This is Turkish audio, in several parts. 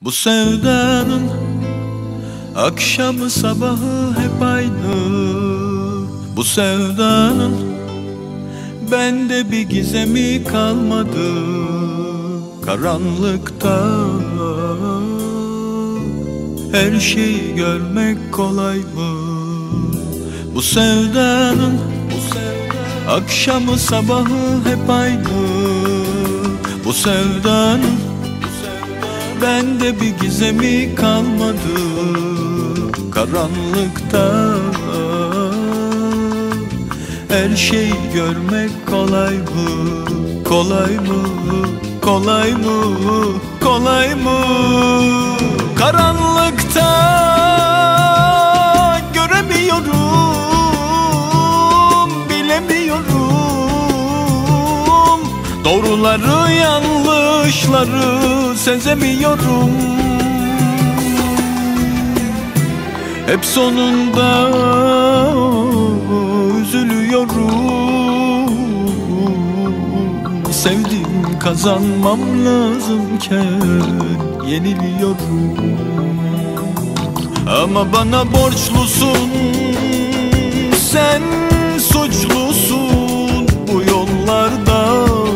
Bu sevdanın akşamı sabahı hep aynı. Bu sevdanın bende bir gizemi kalmadı. Karanlıkta her şeyi görmek kolay mı? Bu sevdanın akşamı sabahı hep aynı. Bu sevdanın bende bir gizemi kalmadı. Karanlıkta her şeyi görmek kolay mı? Kolay mı? Kolay mı? Kolay mı? Karanlıkta göremiyorum, bilemiyorum. Doğruları yanlışları sezemiyorum. Hep sonunda üzülüyorum. Sevdim kazanmam lazımken yeniliyorum. Ama bana borçlusun, sen suçlusun. Bu yollarda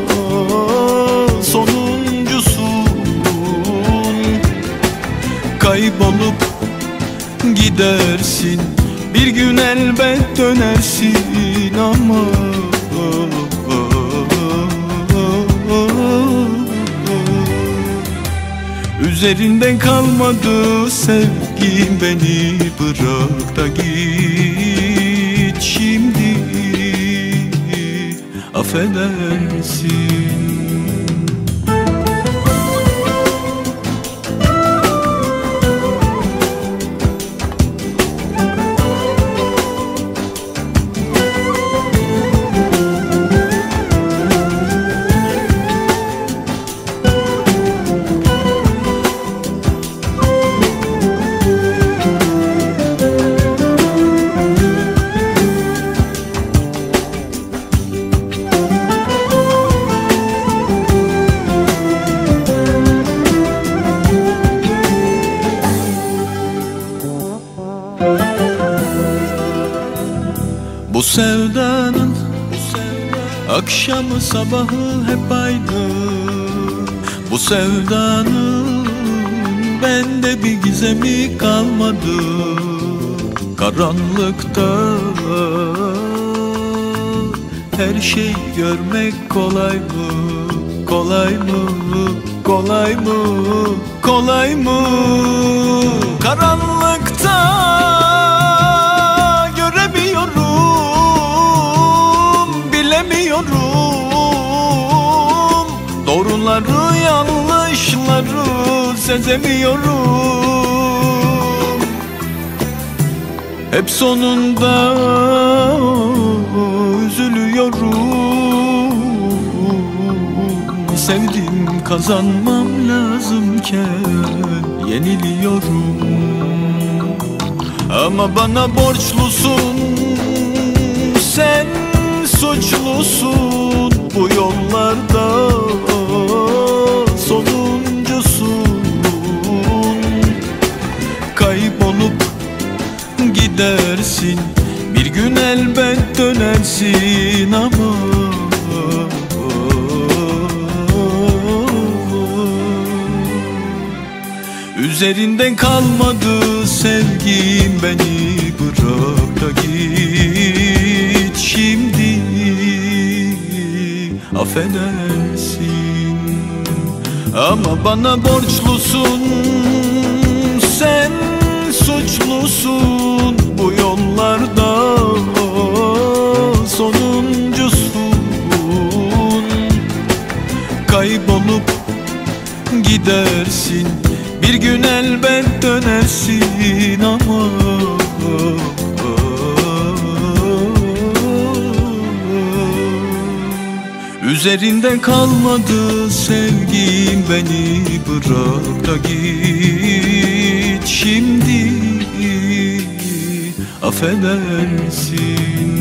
sonuncusun. Kaybolup gidersin, bir gün elbet dönersin ama üzerinden kalmadı sevgim, beni bırak da git şimdi, affedersin. Bu sevdanın akşamı sabahı hep aynı. Bu sevdanın bende bir gizemi kalmadı. Karanlıkta her şeyi görmek kolay mı? Kolay mı? Kolay mı? Kolay mı? Karanlıkta doğruları yanlışları sezemiyorum. Hep sonunda üzülüyorum. Sevdim kazanmam lazımken yeniliyorum. Ama bana borçlusun, sen suçlusun. Bu yollarda sonuncusun. Kaybolup gidersin, bir gün elbet dönersin ama üzerinden kalmadı sevgim, beni bırak da git şimdi, affedersin. Ama bana borçlusun, sen suçlusun. Bu yollarda sonuncusun. Kaybolup gidersin, bir gün elbet dönersin ama üzerinden kalmadı sevgim, beni bırak da git şimdi, affedersin.